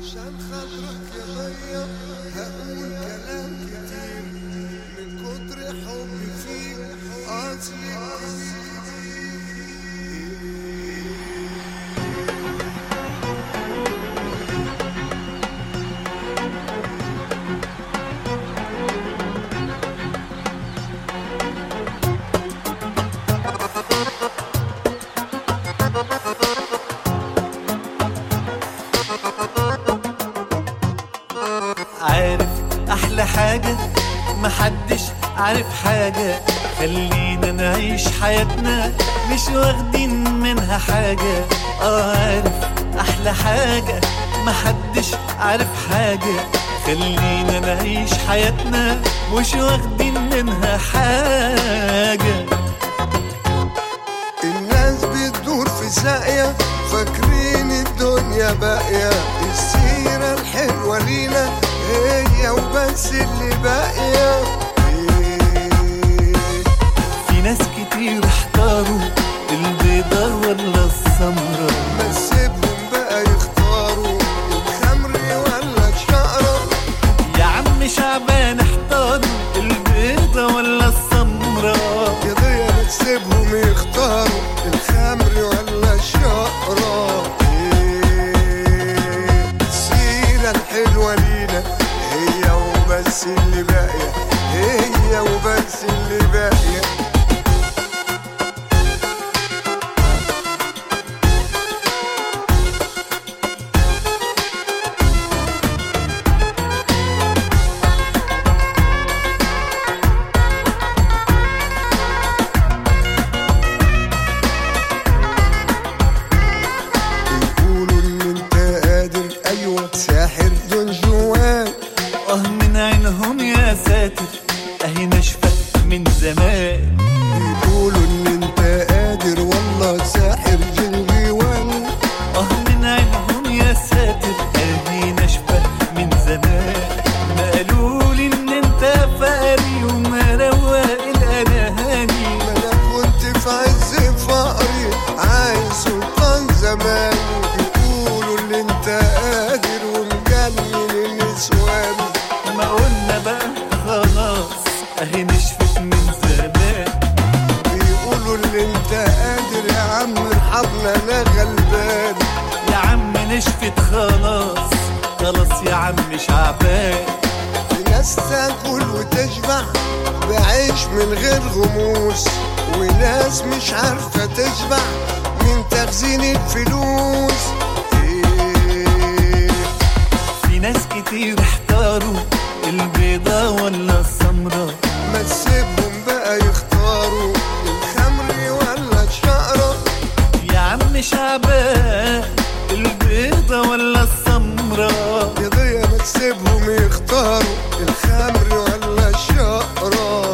عشان خاطرك يا ضيق هقول كلام كتير من كتر حبي فيك اصلي عارف احلى حاجة محدش عارف حاجة، خلينا نعيش حياتنا مش واخدين منها حاجة. عارف احلى حاجة محدش عارف حاجة، خلينا نعيش حياتنا مش واخدين منها حاجة. الناس بتدور في ساقية فاكرين الدنيا باقية، السيرة الحلوة لينا هي وبس اللي باقية. في ناس كتير احتاروا البيضة ولا السمرة، ما تسيبهم بقى يختاروا الخمر ولا الشقرة. يا عم شعبان احتاروا البيضة ولا السمرة، يا ضيا ما تسيبهم يختاروا الخمر ولا الشقرة. السيرة الحلوة لينا هي وبس اللي باقية، هي وبس اللي باقية. ساحر دون جوان من عينهم يا ساتر اهي ناشفة من زمان. بيقولوا ان انت قادر والله ساحر جنجوان. من عينهم يا ساتر اهي ناشفة من زمان. ما قالولي ان انت فقري ومروق الانهاني، ما انا كنت في عز فقري عايز سلطان زمان. بيقولوا ان انت قادر ومجنن النسوان. ما قلنا بقى خلاص اهي نشفت من زمان. بيقولوا ان انت قادر يا عم ارحمنا انا غلبان. يا عم نشفت خلاص خلاص يا عم شعبان. في ناس تاكل وتشبع بعيش من غير غموس، وناس مش عارفة تشبع من تخزين الفلوس. في ناس كتير احتاروا البيضة ولا السمرة، ما تسيبهم بقى يختاروا الخمر ولا الشقرة. يا عم شعبان البيضة ولا السمرة، يا ضيا ما تسيبهم يختاروا الخمر ولا الشقرة.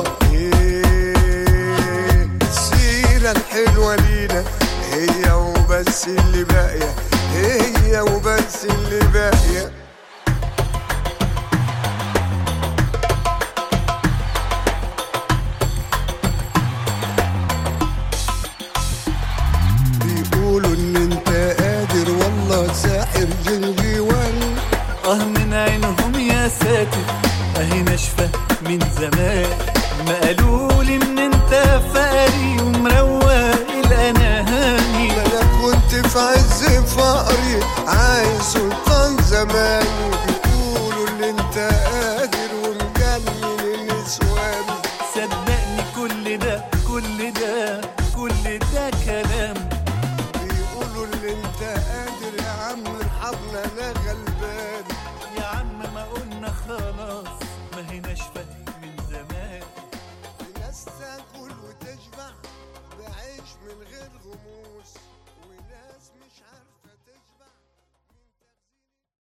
السيرة الحلوة لينا هي وبس اللي باقية، هي وبس اللي باقية. بيقولوا ان انت قادر والله ساحر جنجوان. من عينهم يا ساتر اهي ناشفة من زمان. ما قالولي ان انت فقري ومروق الانهاني، ما انا كنت في عز فقري عايز سلطان زمان.